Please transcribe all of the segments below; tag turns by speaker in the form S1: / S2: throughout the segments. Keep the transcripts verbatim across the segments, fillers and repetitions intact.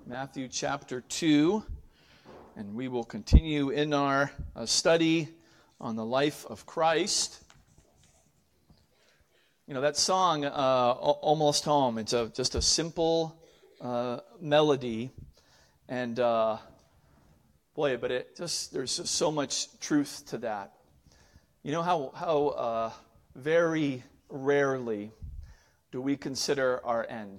S1: Matthew chapter two, and we will continue in our uh, study on the life of Christ. You know, that song, uh, Almost Home, it's a, just a simple uh, melody, and uh, boy, but it just, there's just so much truth to that. You know how, how uh, very rarely do we consider our end?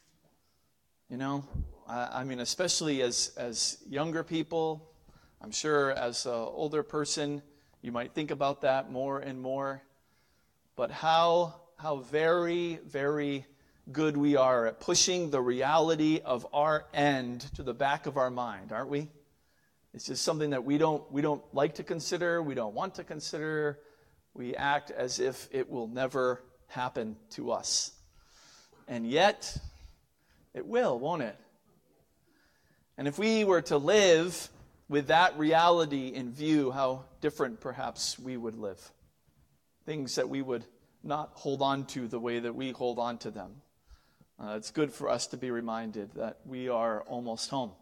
S1: You know, I, I mean, especially as, as younger people, I'm sure as an older person, you might think about that more and more. But how how very, very good we are at pushing the reality of our end to the back of our mind, aren't we? It's just something that we don't we don't like to consider, we don't want to consider. We act as if it will never happen to us. And yet, it will, won't it? And if we were to live with that reality in view, how different perhaps we would live. Things that we would not hold on to the way that we hold on to them. Uh, it's good for us to be reminded that we are almost home.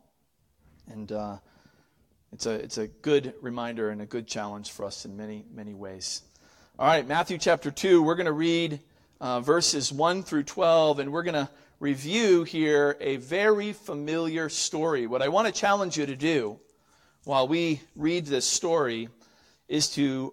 S1: And uh, it's a it's a good reminder and a good challenge for us in many, many ways. All right, Matthew chapter two, we're going to read uh, verses one through twelve, and we're going to review here a very familiar story. What I want to challenge you to do while we read this story is to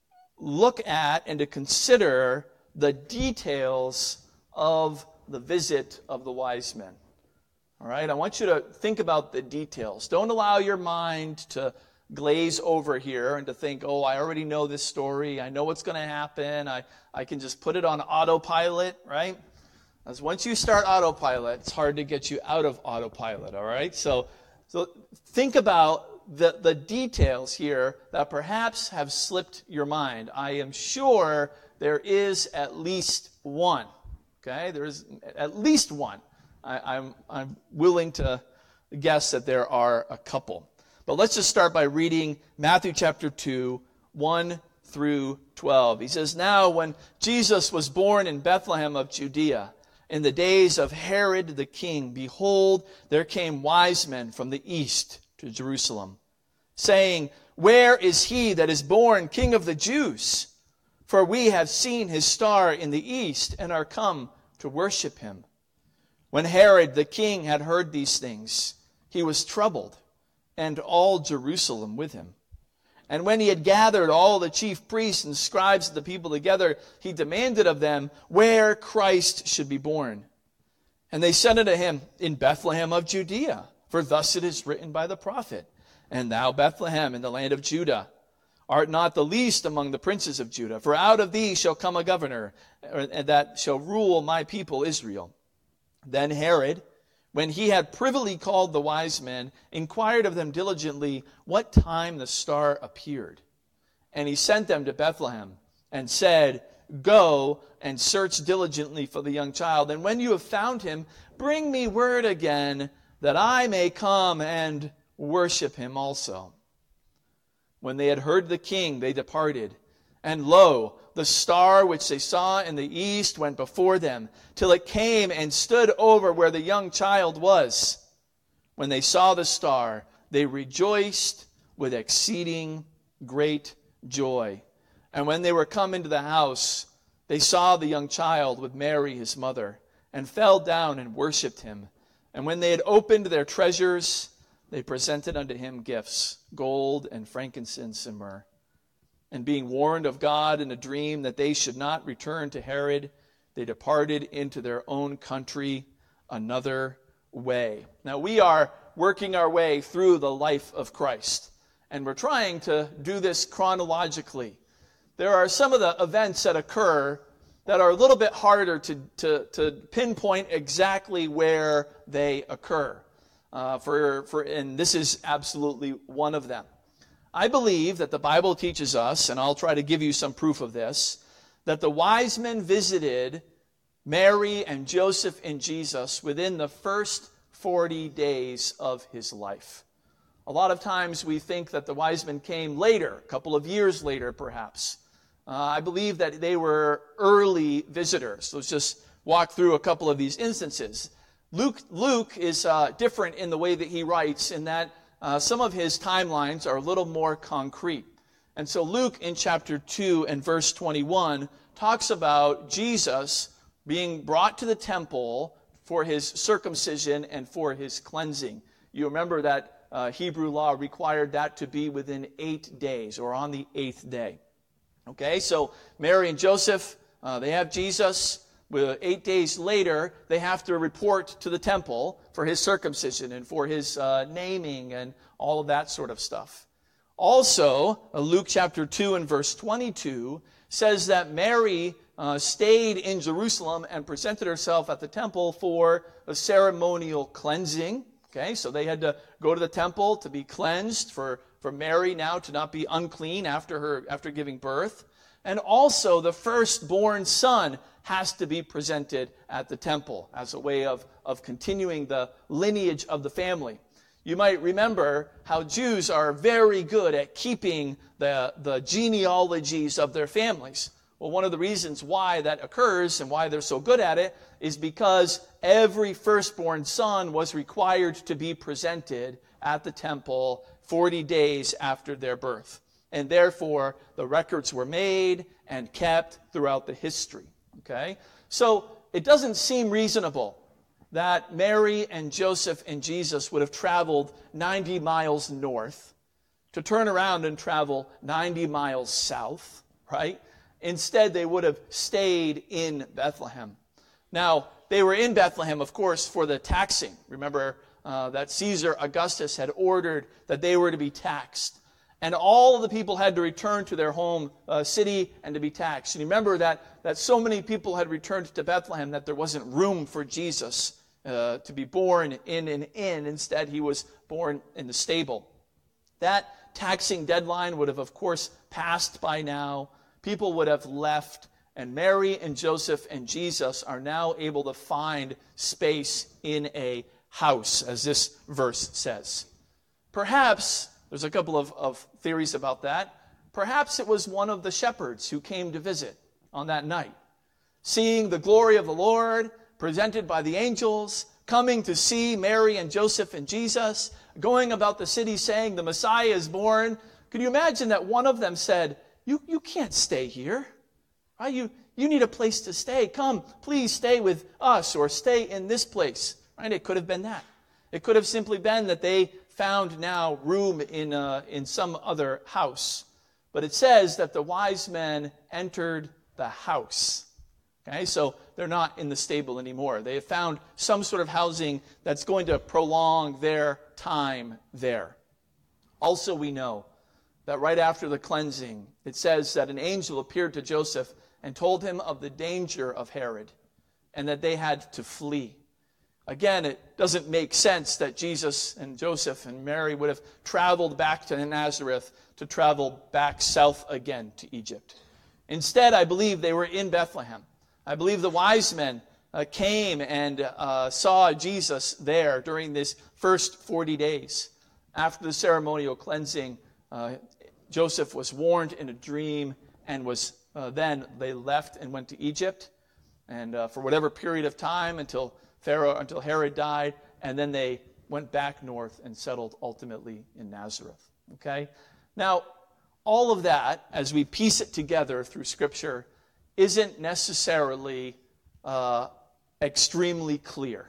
S1: look at and to consider the details of the visit of the wise men. All right, I want you to think about the details. Don't allow your mind to glaze over here and to think, oh, I already know this story. I know what's going to happen. I, I can just put it on autopilot, right? As once you start autopilot, it's hard to get you out of autopilot, all right? So, so think about the, the details here that perhaps have slipped your mind. I am sure there is at least one, okay? There is at least one. I, I'm, I'm willing to guess that there are a couple. But let's just start by reading Matthew chapter two, one through twelve. He says, "Now when Jesus was born in Bethlehem of Judea, in the days of Herod the king, behold, there came wise men from the east to Jerusalem, saying, Where is he that is born King of the Jews? For we have seen his star in the east and are come to worship him. When Herod the king had heard these things, he was troubled, and all Jerusalem with him. And when he had gathered all the chief priests and scribes of the people together, he demanded of them where Christ should be born. And they said unto him, In Bethlehem of Judea, for thus it is written by the prophet, And thou, Bethlehem, in the land of Judah, art not the least among the princes of Judah, for out of thee shall come a governor, that shall rule my people Israel. Then Herod, when he had privily called the wise men, inquired of them diligently what time the star appeared. And he sent them to Bethlehem, and said, Go and search diligently for the young child, and when you have found him, bring me word again, that I may come and worship him also. When they had heard the king, they departed. And lo, the star which they saw in the east went before them, till it came and stood over where the young child was. When they saw the star, they rejoiced with exceeding great joy. And when they were come into the house, they saw the young child with Mary his mother, and fell down and worshipped him. And when they had opened their treasures, they presented unto him gifts, gold and frankincense and myrrh. And being warned of God in a dream that they should not return to Herod, they departed into their own country another way." Now we are working our way through the life of Christ, and we're trying to do this chronologically. There are some of the events that occur that are a little bit harder to, to, to pinpoint exactly where they occur. Uh, for, for, and this is absolutely one of them. I believe that the Bible teaches us, and I'll try to give you some proof of this, that the wise men visited Mary and Joseph and Jesus within the first forty days of his life. A lot of times we think that the wise men came later, a couple of years later perhaps. Uh, I believe that they were early visitors. Let's just walk through a couple of these instances. Luke, Luke is uh, different in the way that he writes in that uh, some of his timelines are a little more concrete. And so Luke in chapter two and verse twenty-one talks about Jesus being brought to the temple for his circumcision and for his cleansing. You remember that uh, Hebrew law required that to be within eight days or on the eighth day. Okay, so Mary and Joseph, uh, they have Jesus. Eight days later, they have to report to the temple for his circumcision and for his uh, naming and all of that sort of stuff. Also, uh, Luke chapter two and verse twenty-two says that Mary uh, stayed in Jerusalem and presented herself at the temple for a ceremonial cleansing. Okay, so they had to go to the temple to be cleansed, for, for Mary now to not be unclean after her after giving birth. And also the firstborn son has to be presented at the temple as a way of, of continuing the lineage of the family. You might remember how Jews are very good at keeping the, the genealogies of their families. Well, one of the reasons why that occurs and why they're so good at it is because every firstborn son was required to be presented at the temple forty days after their birth. And therefore, the records were made and kept throughout the history. Okay? So, it doesn't seem reasonable that Mary and Joseph and Jesus would have traveled ninety miles north to turn around and travel ninety miles south, right? Instead, they would have stayed in Bethlehem. Now, they were in Bethlehem, of course, for the taxing. Remember uh, that Caesar Augustus had ordered that they were to be taxed. And all of the people had to return to their home uh, city and to be taxed. And remember that, that so many people had returned to Bethlehem that there wasn't room for Jesus uh, to be born in an inn. Instead, he was born in the stable. That taxing deadline would have, of course, passed by now. People would have left. And Mary and Joseph and Jesus are now able to find space in a house, as this verse says. Perhaps... There's a couple of, of theories about that. Perhaps it was one of the shepherds who came to visit on that night, seeing the glory of the Lord presented by the angels, coming to see Mary and Joseph and Jesus, going about the city saying the Messiah is born. Could you imagine that one of them said, you, you can't stay here. Right? You, you need a place to stay. Come, please stay with us or stay in this place. Right? It could have been that. It could have simply been that they found now room in uh, in some other house. But it says that the wise men entered the house. Okay, so they're not in the stable anymore. They have found some sort of housing that's going to prolong their time there. Also, we know that right after the cleansing, it says that an angel appeared to Joseph and told him of the danger of Herod and that they had to flee. Again, it doesn't make sense that Jesus and Joseph and Mary would have traveled back to Nazareth to travel back south again to Egypt. Instead, I believe they were in Bethlehem. I believe the wise men uh, came and uh, saw Jesus there during this first forty days. After the ceremonial cleansing, uh, Joseph was warned in a dream and was uh, then they left and went to Egypt. And uh, for whatever period of time until Pharaoh, until Herod died, and then they went back north and settled ultimately in Nazareth. Okay? Now, all of that, as we piece it together through Scripture, isn't necessarily uh, extremely clear.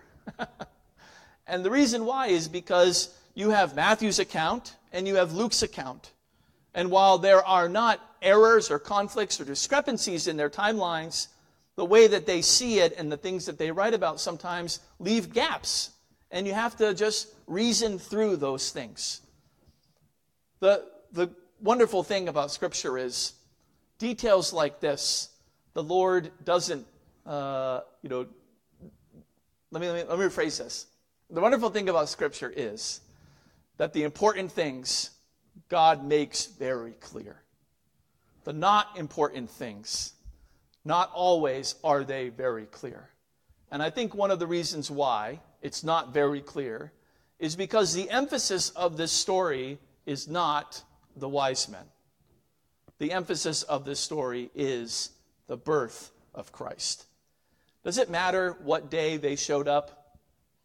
S1: And the reason why is because you have Matthew's account and you have Luke's account. And while there are not errors or conflicts or discrepancies in their timelines, the way that they see it and the things that they write about sometimes leave gaps. And you have to just reason through those things. The, the wonderful thing about Scripture is details like this, the Lord doesn't, uh, you know, let me, let me, let me rephrase this. The wonderful thing about Scripture is that the important things God makes very clear. The not important things, not always are they very clear. And I think one of the reasons why it's not very clear is because the emphasis of this story is not the wise men. The emphasis of this story is the birth of Christ. Does it matter what day they showed up?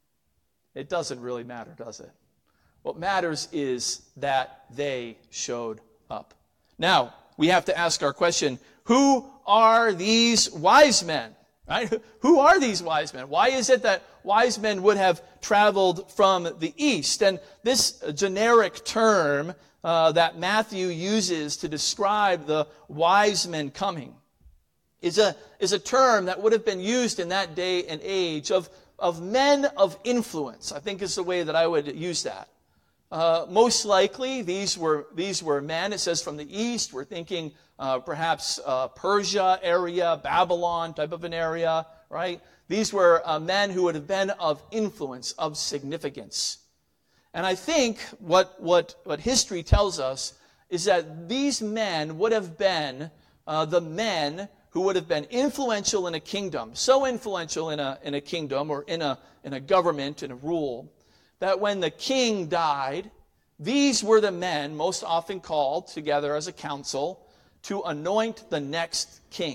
S1: it doesn't really matter, does it? What matters is that they showed up. Now, we have to ask our question, who are these wise men? Right? Who are these wise men? Why is it that wise men would have traveled from the east? And this generic term uh, that Matthew uses to describe the wise men coming is a, is a term that would have been used in that day and age of, of men of influence, I think is the way that I would use that. Uh, most likely, these were these were men, it says from the east. We're thinking uh, perhaps uh, Persia area, Babylon type of an area, right? These were uh, men who would have been of influence, of significance. And I think what, what, what history tells us is that these men would have been uh, the men who would have been influential in a kingdom, so influential in a, in a kingdom or in a, in a government, in a rule, that when the king died, these were the men most often called together as a council to anoint the next king.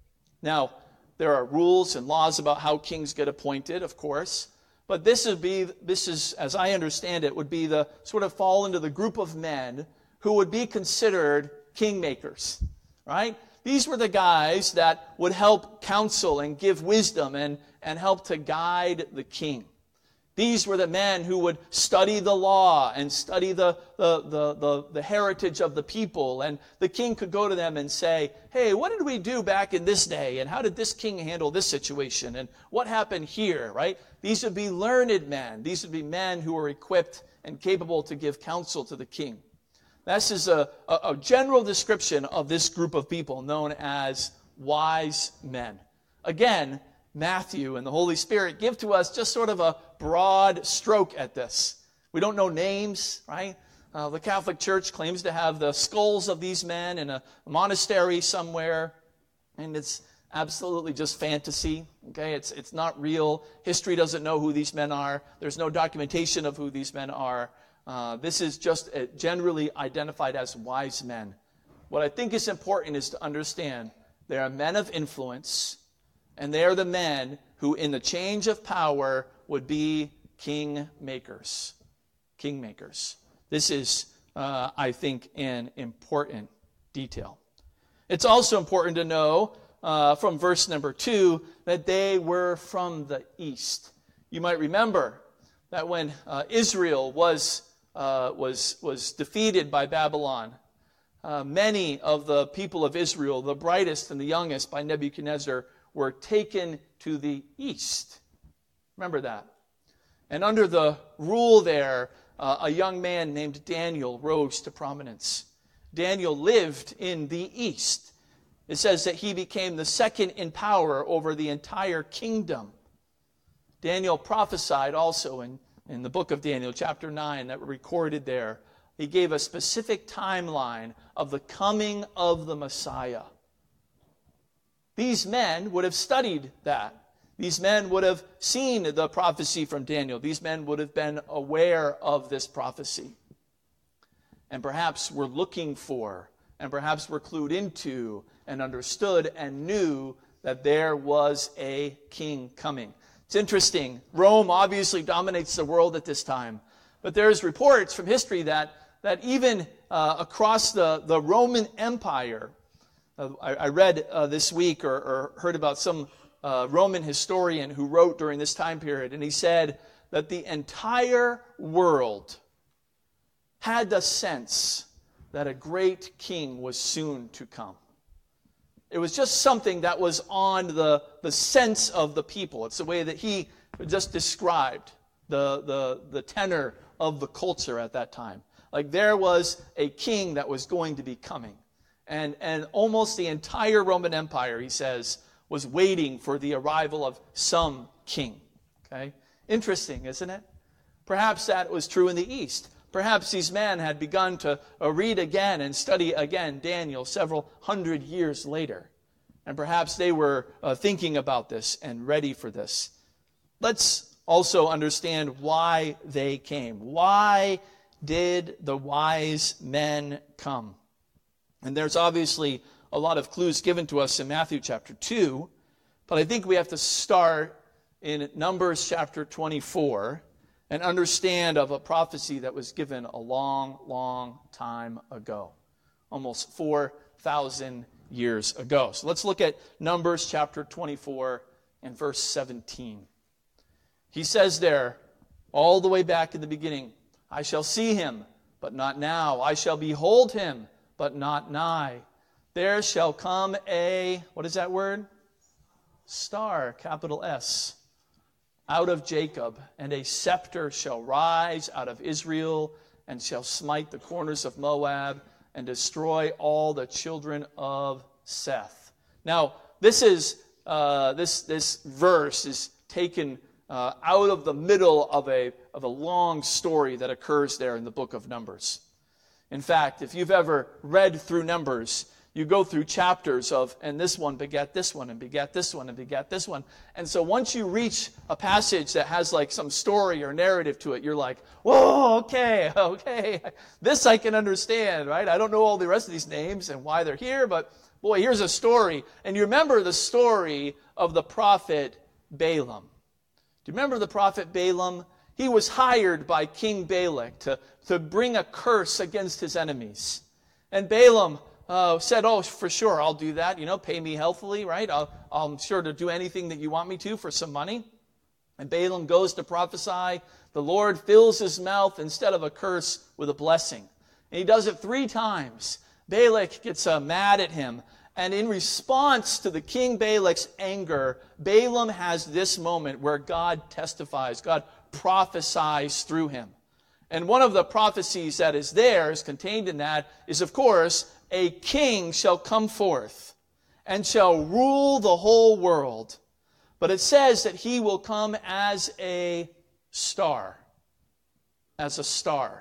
S1: Now, there are rules and laws about how kings get appointed, of course, but this would be, this is, as I understand it, would be the sort of fall into the group of men who would be considered kingmakers, right? These were the guys that would help counsel and give wisdom and, and help to guide the king. These were the men who would study the law and study the, the, the, the, the heritage of the people. And the king could go to them and say, hey, what did we do back in this day? And how did this king handle this situation? And what happened here, right? These would be learned men. These would be men who were equipped and capable to give counsel to the king. This is a, a, a general description of this group of people known as wise men. Again, Matthew and the Holy Spirit give to us just sort of a broad stroke at this. We don't know names, right? Uh, the Catholic Church claims to have the skulls of these men in a monastery somewhere, and it's absolutely just fantasy. Okay, it's it's not real. History doesn't know who these men are. There's no documentation of who these men are. Uh, this is just uh, generally identified as wise men. What I think is important is to understand they are men of influence. And they are the men who, in the change of power, would be king makers. King makers. This is, uh, I think, an important detail. It's also important to know uh, from verse number two that they were from the east. You might remember that when uh, Israel was uh, was was defeated by Babylon, uh, many of the people of Israel, the brightest and the youngest, by Nebuchadnezzar, were taken to the east. Remember that. And under the rule there, uh, a young man named Daniel rose to prominence. Daniel lived in the east. It says that he became the second in power over the entire kingdom. Daniel prophesied also in, in the book of Daniel, chapter nine, that were recorded there. He gave a specific timeline of the coming of the Messiah. These men would have studied that. These men would have seen the prophecy from Daniel. These men would have been aware of this prophecy. And perhaps were looking for, and perhaps were clued into, and understood and knew that there was a king coming. It's interesting. Rome obviously dominates the world at this time. But there's reports from history that, that even uh, across the, the Roman Empire, Uh, I, I read uh, this week or, or heard about some uh, Roman historian who wrote during this time period, and he said that the entire world had the sense that a great king was soon to come. It was just something that was on the, the sense of the people. It's the way that he just described the, the, the tenor of the culture at that time. Like there was a king that was going to be coming. And, and almost the entire Roman Empire, he says, was waiting for the arrival of some king. Okay? Interesting, isn't it? Perhaps that was true in the East. Perhaps these men had begun to uh, read again and study again Daniel several hundred years later. And perhaps they were uh, thinking about this and ready for this. Let's also understand why they came. Why did the wise men come? And there's obviously a lot of clues given to us in Matthew chapter two, but I think we have to start in Numbers chapter twenty-four and understand of a prophecy that was given a long, long time ago, almost four thousand years ago. So let's look at Numbers chapter twenty-four and verse seventeen. He says there, all the way back in the beginning, I shall see him, but not now. I shall behold him, but not nigh. There shall come a, what is that word? Star, capital S, out of Jacob, and a scepter shall rise out of Israel, and shall smite the corners of Moab, and destroy all the children of Seth. Now, this is uh, this this verse is taken uh, out of the middle of a of a long story that occurs there in the book of Numbers. In fact, if you've ever read through Numbers, you go through chapters of, and this one begat this one, and begat this one, and begat this one. And so once you reach a passage that has like some story or narrative to it, you're like, whoa, okay, okay. This I can understand, right? I don't know all the rest of these names and why they're here, but boy, here's a story. And you remember the story of the prophet Balaam. Do you remember the prophet Balaam? He was hired by King Balak to, to bring a curse against his enemies. And Balaam Uh, said, oh, for sure, I'll do that. You know, pay me healthily, right? I'll, I'm sure to do anything that you want me to for some money. And Balaam goes to prophesy. The Lord fills his mouth instead of a curse with a blessing. And he does it three times. Balak gets uh, mad at him. And in response to the king Balak's anger, Balaam has this moment where God testifies, God prophesies through him. And one of the prophecies that is there, is contained in that, is of course, a king shall come forth and shall rule the whole world. But it says that he will come as a star. As a star.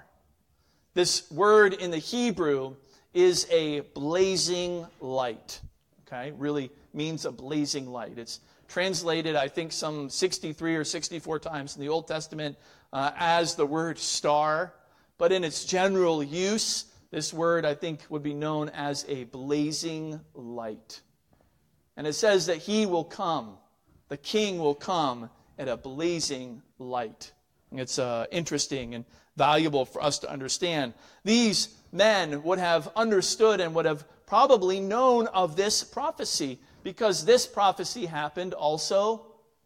S1: This word in the Hebrew is a blazing light. Okay, really means a blazing light. It's translated, I think, some sixty-three or sixty-four times in the Old Testament uh, as the word star. But in its general use, this word, I think, would be known as a blazing light. And it says that he will come, the king will come at a blazing light. And it's uh, interesting and valuable for us to understand. These men would have understood and would have probably known of this prophecy, because this prophecy happened also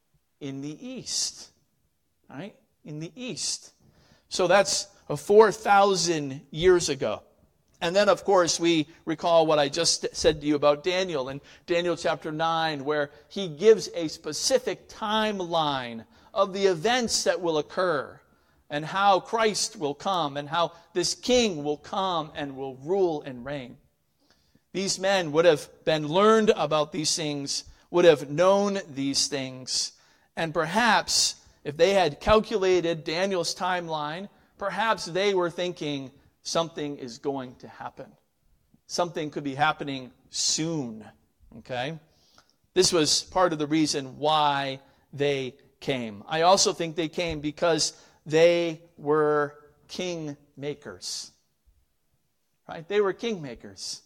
S1: in the east. Right? In the east. So that's four thousand years ago. And then, of course, we recall what I just said to you about Daniel in Daniel chapter nine, where he gives a specific timeline of the events that will occur and how Christ will come and how this king will come and will rule and reign. These men would have been learned about these things, would have known these things, and perhaps if they had calculated Daniel's timeline, perhaps they were thinking, something is going to happen. Something could be happening soon. Okay? This was part of the reason why they came. I also think they came because they were king makers. Right? They were king makers.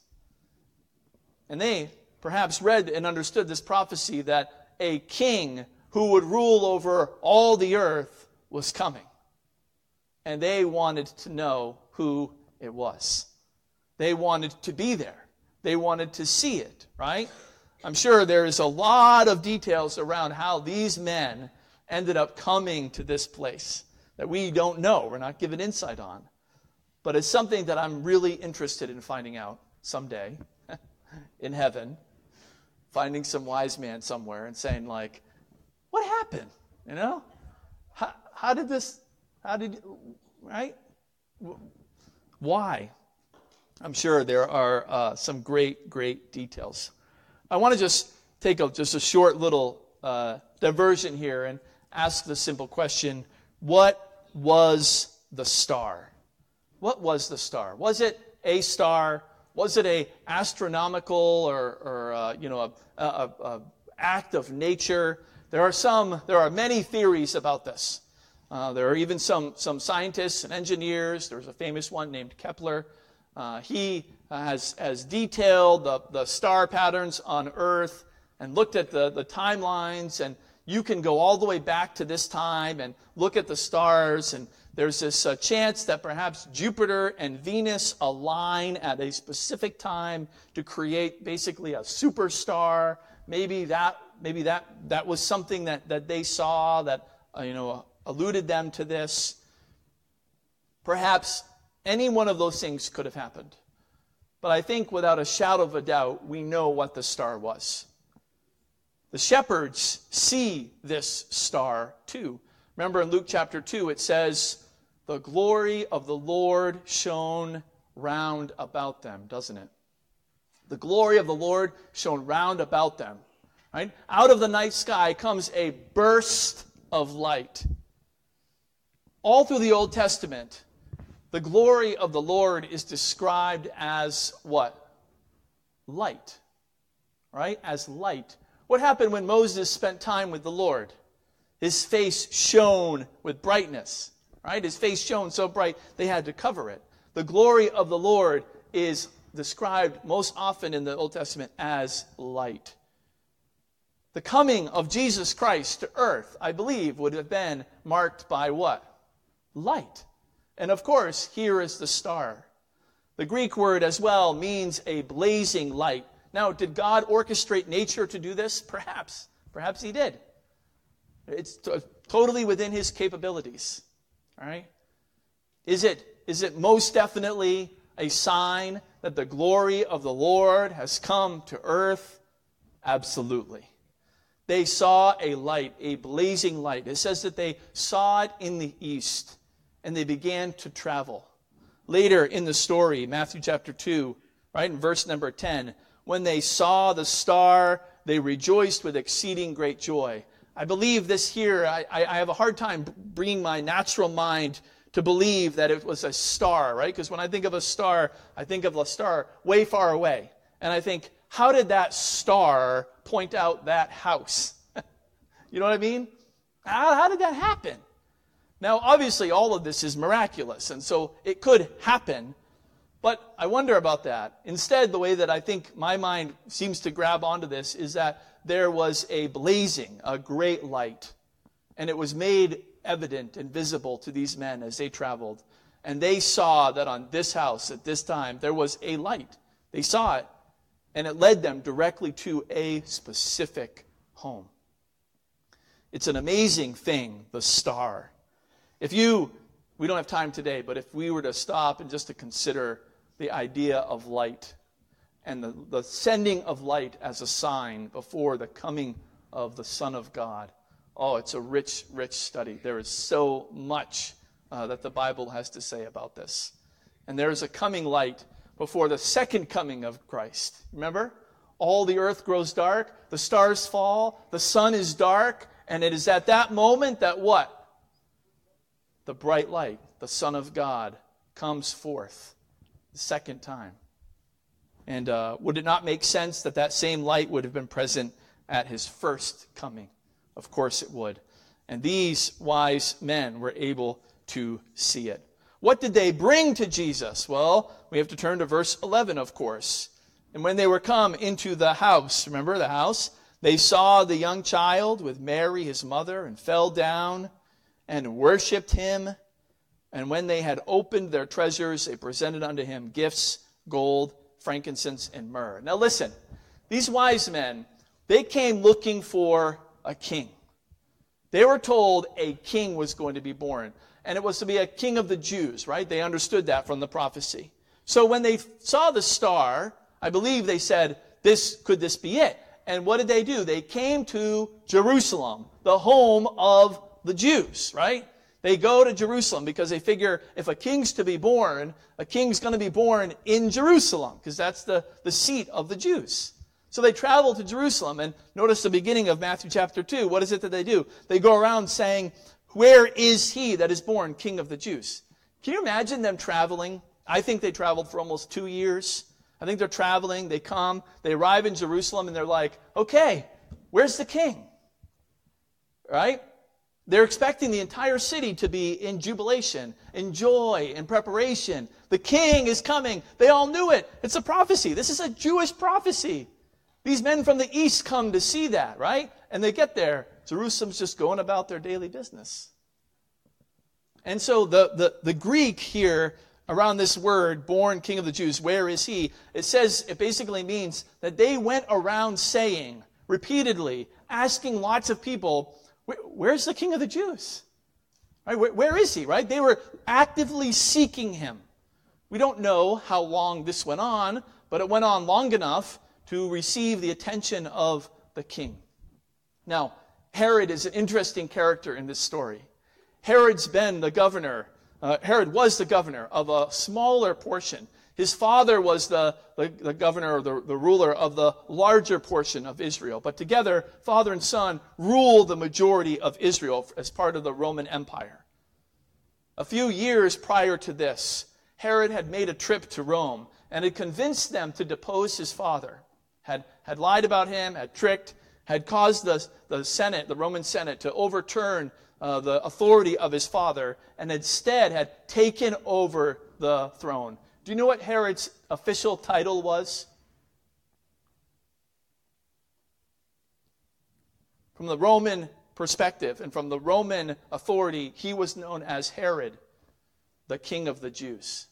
S1: And they perhaps read and understood this prophecy that a king who would rule over all the earth was coming. And they wanted to know who it was. They wanted to be there. They wanted to see it, right? I'm sure there is a lot of details around how these men ended up coming to this place that we don't know. We're not given insight on. But it's something that I'm really interested in finding out someday in heaven, finding some wise man somewhere and saying, like, what happened? You know? How, how did this, how did, right? Why? I'm sure there are uh, some great, great details. I want to just take a, just a short little uh, diversion here and ask the simple question, what was the star? What was the star? Was it a star? Was it a astronomical or, or uh, you know, a, a, a act of nature? There are some, there are many theories about this. Uh, there are even some, some scientists and engineers. There's a famous one named Kepler. Uh, he has, has detailed the, the star patterns on Earth and looked at the, the timelines. And you can go all the way back to this time and look at the stars, and there's this uh, chance that perhaps Jupiter and Venus align at a specific time to create basically a superstar. Maybe that maybe that that was something that, that they saw that uh, you know alluded them to this. Perhaps any one of those things could have happened. But I think without a shadow of a doubt, we know what the star was. The shepherds see this star too. Remember in Luke chapter two, it says, the glory of the Lord shone round about them, doesn't it? The glory of the Lord shone round about them. Right? Out of the night sky comes a burst of light. All through the Old Testament, the glory of the Lord is described as what? Light. Right? As light. What happened when Moses spent time with the Lord? His face shone with brightness. Right? His face shone so bright they had to cover it. The glory of the Lord is described most often in the Old Testament as light. The coming of Jesus Christ to earth, I believe, would have been marked by what? Light. And of course, here is the star. The Greek word as well means a blazing light. Now, did God orchestrate nature to do this? Perhaps. Perhaps he did. It's t- totally within his capabilities. All right? Is it, is it most definitely a sign that the glory of the Lord has come to earth? Absolutely. They saw a light, a blazing light. It says that they saw it in the east, and they began to travel. Later in the story, Matthew chapter two, right, in verse number ten, when they saw the star, they rejoiced with exceeding great joy. I believe this here, I, I have a hard time bringing my natural mind to believe that it was a star, right? Because when I think of a star, I think of a star way far away. And I think, how did that star point out that house? You know what I mean? How, how did that happen? Now, obviously, all of this is miraculous, and so it could happen. But I wonder about that. Instead, the way that I think my mind seems to grab onto this is that there was a blazing, a great light. And it was made evident and visible to these men as they traveled. And they saw that on this house at this time, there was a light. They saw it. And it led them directly to a specific home. It's an amazing thing, the star. If you, we don't have time today, but if we were to stop and just to consider the idea of light and the, the sending of light as a sign before the coming of the Son of God, oh, it's a rich, rich study. There is so much uh, that the Bible has to say about this. And there is a coming light before the second coming of Christ. Remember? All the earth grows dark, the stars fall, the sun is dark, and it is at that moment that what? The bright light, the Son of God, comes forth the second time. And uh, would it not make sense that that same light would have been present at his first coming? Of course it would. And these wise men were able to see it. What did they bring to Jesus? Well, we have to turn to verse eleven, of course. And when they were come into the house, remember the house? They saw the young child with Mary, his mother, and fell down and worshipped him. And when they had opened their treasures, they presented unto him gifts, gold, frankincense, and myrrh. Now listen, these wise men, they came looking for a king. They were told a king was going to be born. And it was to be a king of the Jews, right? They understood that from the prophecy. So when they saw the star, I believe they said, "This could this be it?" And what did they do? They came to Jerusalem, the home of the Jews, right? They go to Jerusalem because they figure if a king's to be born, a king's going to be born in Jerusalem because that's the, the seat of the Jews. So they travel to Jerusalem, and notice the beginning of Matthew chapter two. What is it that they do? They go around saying, "Where is he that is born King of the Jews?" Can you imagine them traveling? I think they traveled for almost two years. I think they're traveling. They come. They arrive in Jerusalem, and they're like, "Okay, where's the king?" Right? They're expecting the entire city to be in jubilation, in joy, in preparation. The king is coming. They all knew it. It's a prophecy. This is a Jewish prophecy. These men from the east come to see that, right? And they get there, Jerusalem's just going about their daily business. And so the, the, the Greek here around this word, born King of the Jews, where is he? It says, it basically means that they went around saying, repeatedly, asking lots of people, where's the King of the Jews? Right? Where, where is he, right? They were actively seeking him. We don't know how long this went on, but it went on long enough to receive the attention of the king. Now, Herod is an interesting character in this story. Herod's been the governor, uh, Herod was the governor of a smaller portion. His father was the, the, the governor or the, the ruler of the larger portion of Israel. But together, father and son ruled the majority of Israel as part of the Roman Empire. A few years prior to this, Herod had made a trip to Rome and had convinced them to depose his father, had, had lied about him, had tricked, had caused the, the Senate, the Roman Senate, to overturn uh, the authority of his father, and instead had taken over the throne. Do you know what Herod's official title was? From the Roman perspective and from the Roman authority, he was known as Herod, the King of the Jews.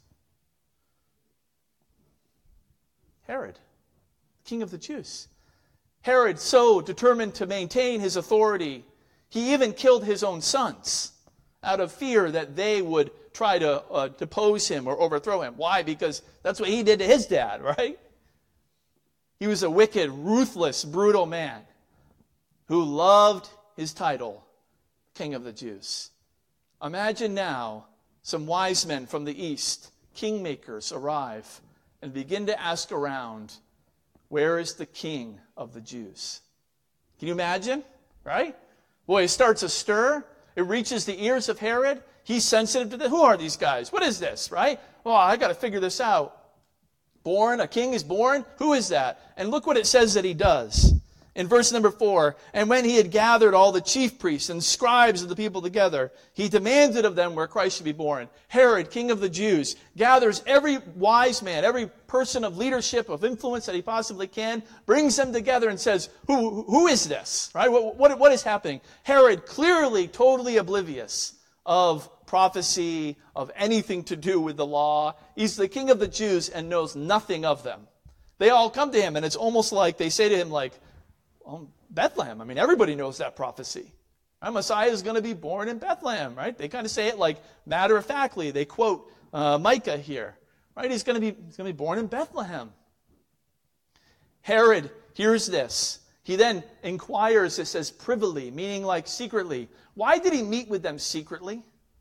S1: Herod, King of the Jews. Herod, so determined to maintain his authority, he even killed his own sons out of fear that they would try to uh, depose him or overthrow him. Why? Because that's what he did to his dad, right? He was a wicked, ruthless, brutal man who loved his title, King of the Jews. Imagine now some wise men from the east, kingmakers, arrive and begin to ask around, where is the King of the Jews? Can you imagine? Right? Boy, it starts a stir. It reaches the ears of Herod. He's sensitive to this. Who are these guys? What is this, right? Well, I got to figure this out. Born, a king is born? Who is that? And look what it says that he does. In verse number four, and when he had gathered all the chief priests and scribes of the people together, he demanded of them where Christ should be born. Herod, king of the Jews, gathers every wise man, every person of leadership, of influence that he possibly can, brings them together and says, who, who is this? Right? What, what, what is happening? Herod, clearly totally oblivious of prophecy, of anything to do with the law. He's the king of the Jews and knows nothing of them. They all come to him, and it's almost like they say to him, like, well, Bethlehem. I mean, everybody knows that prophecy. Our Messiah is going to be born in Bethlehem, right? They kind of say it like matter-of-factly. They quote uh, Micah here, right? He's going to be he's going to be born in Bethlehem. Herod hears this. He then inquires, it says privily, meaning like secretly. Why did he meet with them secretly?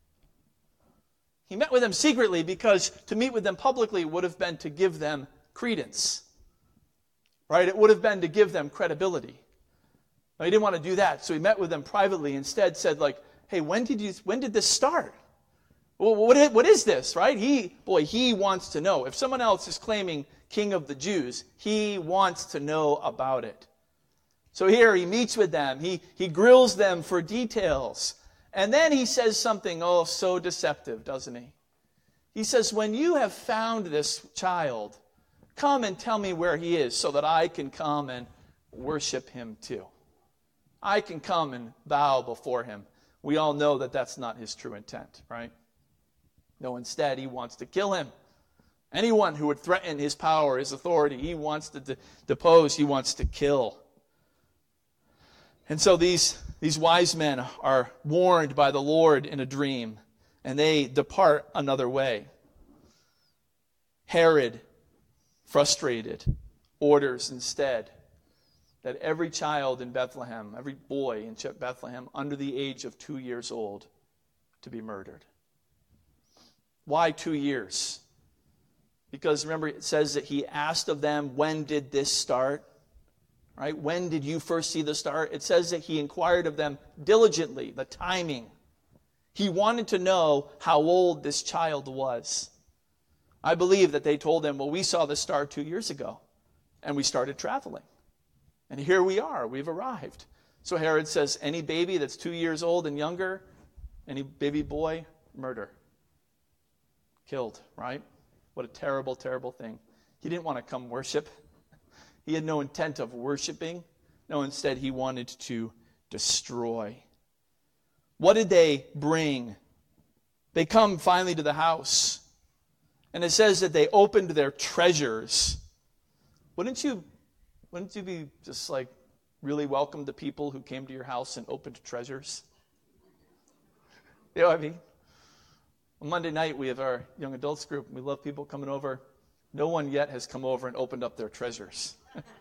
S1: He met with them secretly because to meet with them publicly would have been to give them credence. Right? It would have been to give them credibility. He didn't want to do that, so he met with them privately. Instead said, like, hey, when did you when did this start? Well, what is, what is this, right? He, boy, he wants to know. If someone else is claiming King of the Jews, he wants to know about it. So here he meets with them. He, he grills them for details. And then he says something, oh, so deceptive, doesn't he? He says, when you have found this child, come and tell me where he is so that I can come and worship him too. I can come and bow before him. We all know that that's not his true intent, right? No, instead, he wants to kill him. Anyone who would threaten his power, his authority, he wants to de- depose, he wants to kill. And so these, these wise men are warned by the Lord in a dream, and they depart another way. Herod, frustrated, orders instead that every child in Bethlehem, every boy in Bethlehem under the age of two years old to be murdered. Why two years? Because remember it says that he asked of them, when did this start? Right? When did you first see the start? It says that he inquired of them diligently, the timing. He wanted to know how old this child was. I believe that they told him, well, we saw the star two years ago, and we started traveling. And here we are. We've arrived. So Herod says, any baby that's two years old and younger, any baby boy, murder. Killed, right? What a terrible, terrible thing. He didn't want to come worship. He had no intent of worshiping. No, instead he wanted to destroy. What did they bring? They come finally to the house. And it says that they opened their treasures. Wouldn't you, wouldn't you be just like really welcome to people who came to your house and opened treasures? You know what I mean? On Monday night, we have our young adults group. We love people coming over. No one yet has come over and opened up their treasures.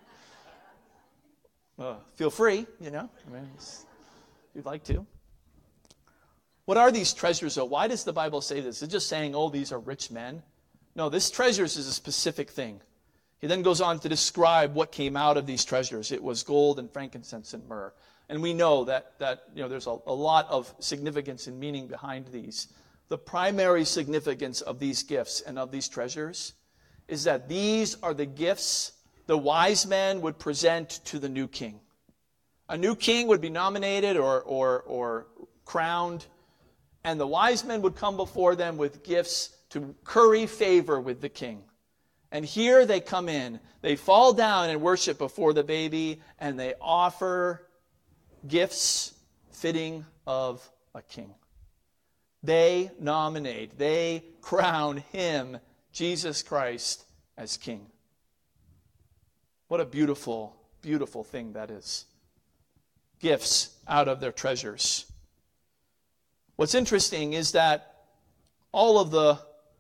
S1: uh, feel free, you know, I mean, if you'd like to. What are these treasures, though? Why does the Bible say this? Is it just saying, oh, these are rich men? No, this treasures is a specific thing. He then goes on to describe what came out of these treasures. It was gold and frankincense and myrrh. And we know that, that you know, there's a, a lot of significance and meaning behind these. The primary significance of these gifts and of these treasures is that these are the gifts the wise men would present to the new king. A new king would be nominated or, or, or crowned, and the wise men would come before them with gifts to curry favor with the king. And here they come in. They fall down and worship before the baby, and they offer gifts fitting of a king. They nominate, they crown him, Jesus Christ, as king. What a beautiful, beautiful thing that is. Gifts out of their treasures. What's interesting is that all of the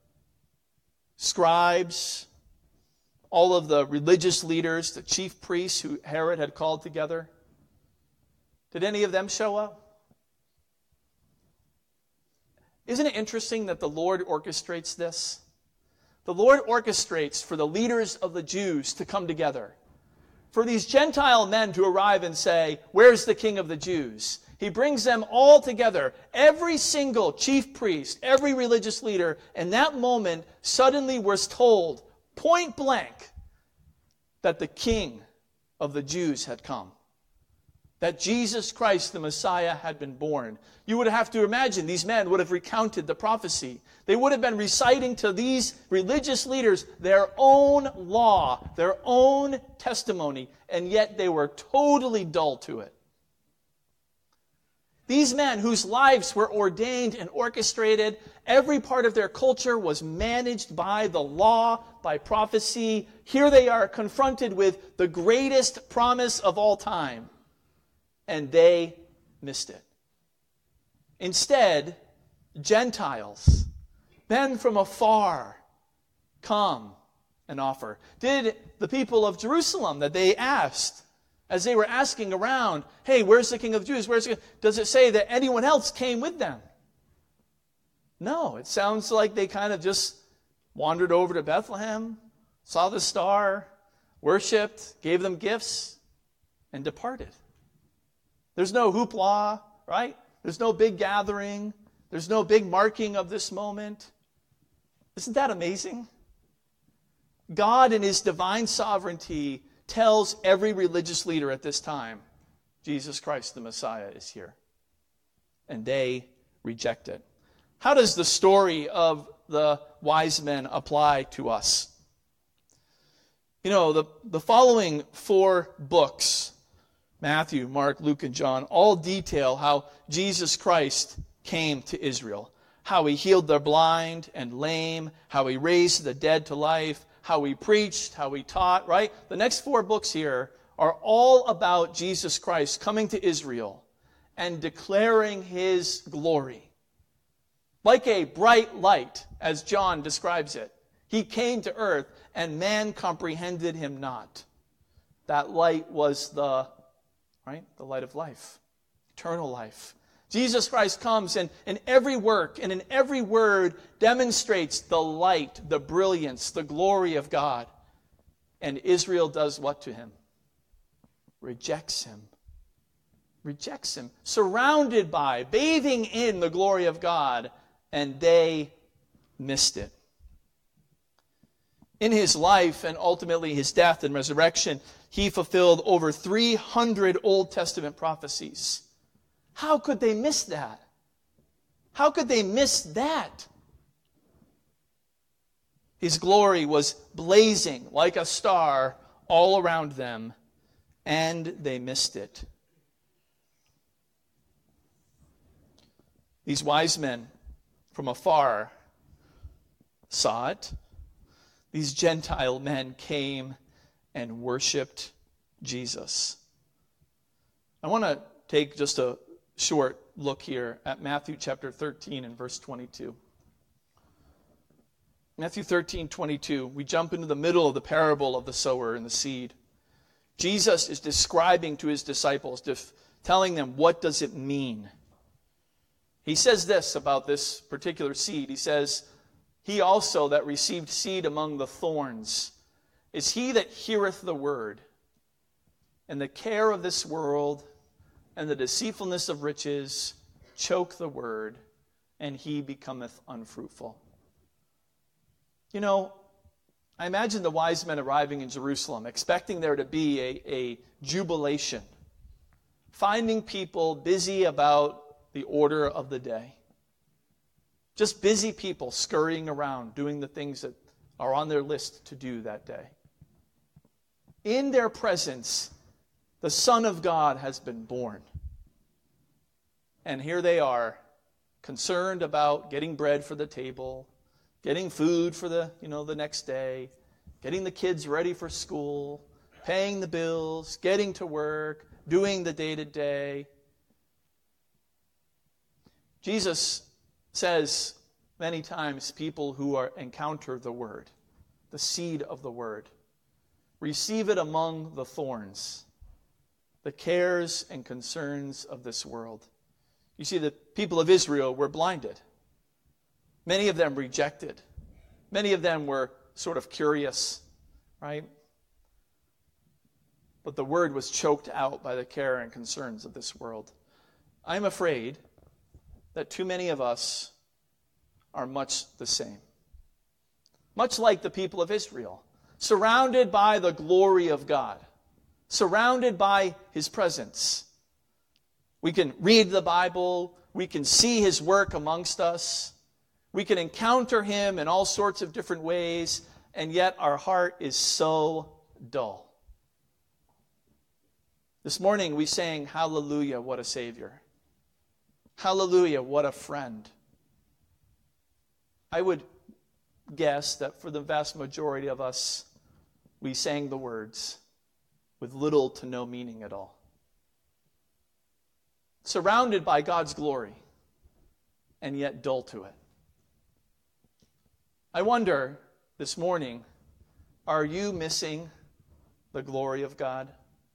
S1: scribes, all of the religious leaders, the chief priests who Herod had called together, did any of them show up? Isn't it interesting that the Lord orchestrates this? The Lord orchestrates for the leaders of the Jews to come together. For these Gentile men to arrive and say, where's the king of the Jews? He brings them all together. Every single chief priest, every religious leader, in that moment suddenly was told, point blank, that the king of the Jews had come. That Jesus Christ, the Messiah, had been born. You would have to imagine these men would have recounted the prophecy. They would have been reciting to these religious leaders their own law, their own testimony, and yet they were totally dull to it. These men whose lives were ordained and orchestrated, every part of their culture was managed by the law, by prophecy. Here they are confronted with the greatest promise of all time. And they missed it. Instead, Gentiles, men from afar, come and offer. Did the people of Jerusalem that they asked, as they were asking around, hey, where's the King of the Jews? Where's the... Does it say that anyone else came with them? No, it sounds like they kind of just wandered over to Bethlehem, saw the star, worshipped, gave them gifts, and departed. There's no hoopla, right? There's no big gathering. There's no big marking of this moment. Isn't that amazing? God in his divine sovereignty tells every religious leader at this time, Jesus Christ the Messiah is here. And they reject it. How does the story of the wise men apply to us? You know, the, the following four books, Matthew, Mark, Luke, and John, all detail how Jesus Christ came to Israel. How he healed the blind and lame, how he raised the dead to life, how he preached, how he taught, right? The next four books here are all about Jesus Christ coming to Israel and declaring his glory. Like a bright light, as John describes it. He came to earth and man comprehended him not. That light was the Right? The light of life. Eternal life. Jesus Christ comes and in every work and in every word demonstrates the light, the brilliance, the glory of God. And Israel does what to him? Rejects him. Rejects him. Surrounded by, bathing in the glory of God. And they missed it. In his life and ultimately his death and resurrection, he fulfilled over three hundred Old Testament prophecies. How could they miss that? How could they miss that? His glory was blazing like a star all around them, and they missed it. These wise men from afar saw it. These Gentile men came and worshiped Jesus. I want to take just a short look here at Matthew chapter thirteen and verse twenty-two. Matthew thirteen, twenty-two, we jump into the middle of the parable of the sower and the seed. Jesus is describing to his disciples, def- telling them what does it mean. He says this about this particular seed. He says, he also that received seed among the thorns is he that heareth the word, and the care of this world and the deceitfulness of riches choke the word, and he becometh unfruitful. You know, I imagine the wise men arriving in Jerusalem, expecting there to be a, a jubilation, finding people busy about the order of the day. Just busy people scurrying around, doing the things that are on their list to do that day. In their presence, the Son of God has been born. And here they are, concerned about getting bread for the table, getting food for the, you know, the next day, getting the kids ready for school, paying the bills, getting to work, doing the day-to-day. Jesus says many times people who are encounter the word, the seed of the word, receive it among the thorns, the cares and concerns of this world. You see, the people of Israel were blinded. Many of them rejected. Many of them were sort of curious, right? But the word was choked out by the care and concerns of this world. I'm afraid that too many of us are much the same. Much like the people of Israel, surrounded by the glory of God, surrounded by his presence. We can read the Bible, we can see his work amongst us, we can encounter him in all sorts of different ways, and yet our heart is so dull. This morning we sang, "Hallelujah, what a Savior. Hallelujah, what a friend." I would guess that for the vast majority of us, we sang the words with little to no meaning at all. Surrounded by God's glory, and yet dull to it. I wonder this morning, are you missing the glory of God?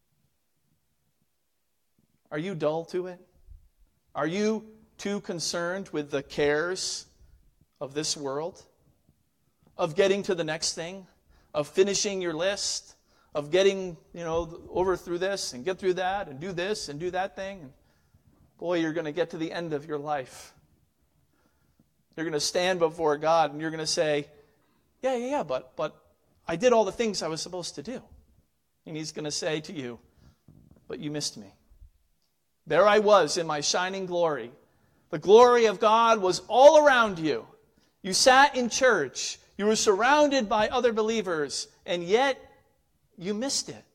S1: Are you dull to it? Are you too concerned with the cares of this world? Of getting to the next thing? Of finishing your list? Of getting, you know, over through this and get through that and do this and do that thing? And boy, you're going to get to the end of your life. You're going to stand before God and you're going to say, yeah, yeah, yeah, but, but I did all the things I was supposed to do. And he's going to say to you, but you missed me. There I was in my shining glory. The glory of God was all around you. You sat in church. You were surrounded by other believers, and yet you missed it.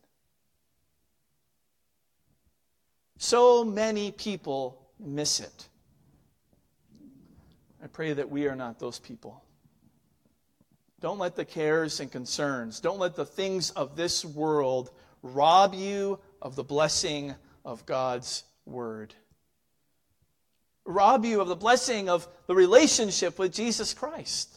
S1: So many people miss it. I pray that we are not those people. Don't let the cares and concerns, don't let the things of this world rob you of the blessing of God's word. Rob you of the blessing of the relationship with Jesus Christ.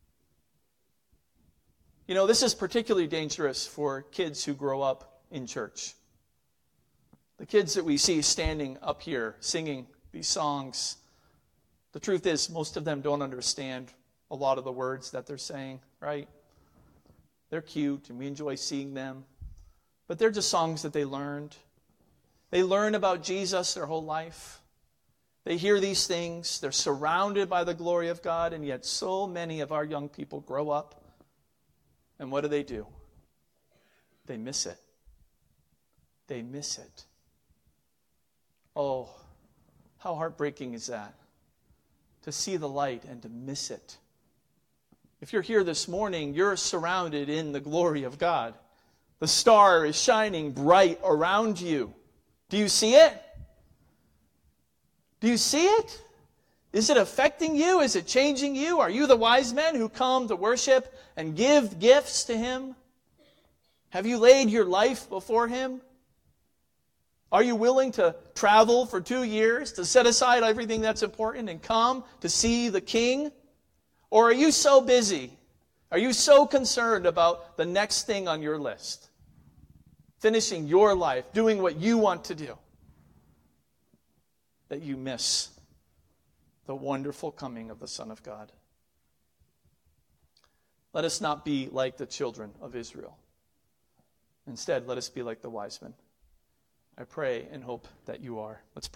S1: You know, this is particularly dangerous for kids who grow up in church. The kids that we see standing up here singing these songs, the truth is most of them don't understand a lot of the words that they're saying, right? They're cute and we enjoy seeing them, but they're just songs that they learned. They learn about Jesus their whole life. They hear these things. They're surrounded by the glory of God, and yet so many of our young people grow up, and what do they do? They miss it. They miss it. Oh, how heartbreaking is that? To see the light and to miss it. If you're here this morning, you're surrounded in the glory of God. The star is shining bright around you. Do you see it? Do you see it? Is it affecting you? Is it changing you? Are you the wise men who come to worship and give gifts to Him? Have you laid your life before Him? Are you willing to travel for two years, to set aside everything that's important and come to see the King? Or are you so busy? Are you so concerned about the next thing on your list? Finishing your life, doing what you want to do, that you miss the wonderful coming of the Son of God. Let us not be like the children of Israel. Instead, let us be like the wise men. I pray and hope that you are. Let's pray.